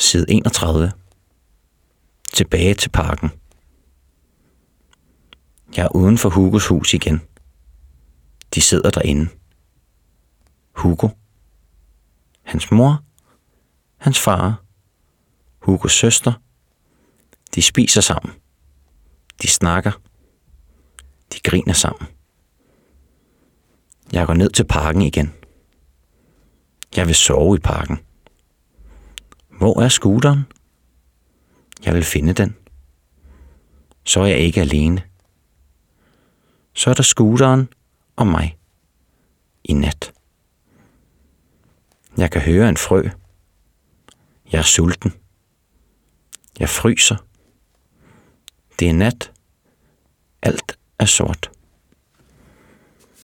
Side 31. Tilbage til parken. Jeg er uden for Hugos hus igen. De sidder derinde. Hugo, hans mor, hans far, Hugos søster. De spiser sammen. De snakker. De griner sammen. Jeg går ned til parken igen. Jeg vil sove i parken. Hvor er scooteren? Jeg vil finde den. Så er jeg ikke alene. Så er der scooteren og mig. I nat. Jeg kan høre en frø. Jeg er sulten. Jeg fryser. Det er nat. Alt er sort.